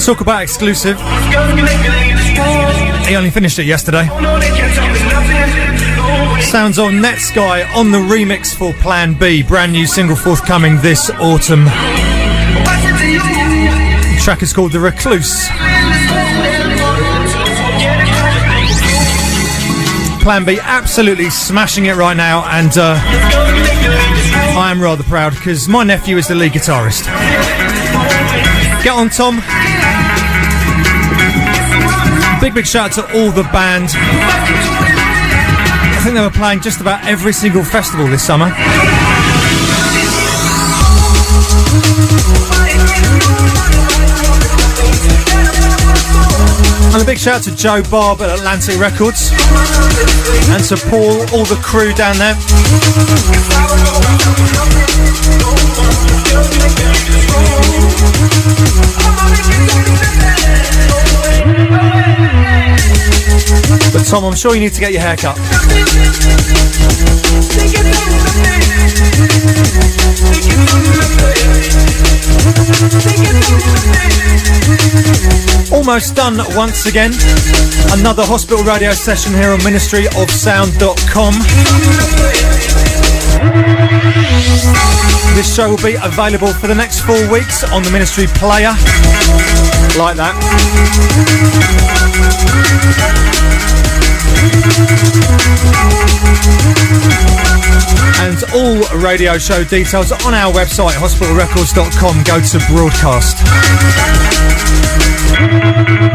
Talk about exclusive. He only finished it yesterday. Sounds on Netsky on the remix for Plan B. Brand new single forthcoming this autumn. The track is called The Recluse. Plan B absolutely smashing it right now, and I am rather proud because my nephew is the lead guitarist. Get on, Tom. Big shout out to all the band. I think they were playing just about every single festival this summer. And a big shout out to Joe Barb at Atlantic Records, and to Paul, all the crew down there. But Tom, I'm sure you need to get your hair cut. Almost done once again. Another hospital radio session here on ministryofsound.com. This show will be available for the next 4 weeks on the Ministry Player. Like that. And all radio show details on our website, hospitalrecords.com. Go to broadcast.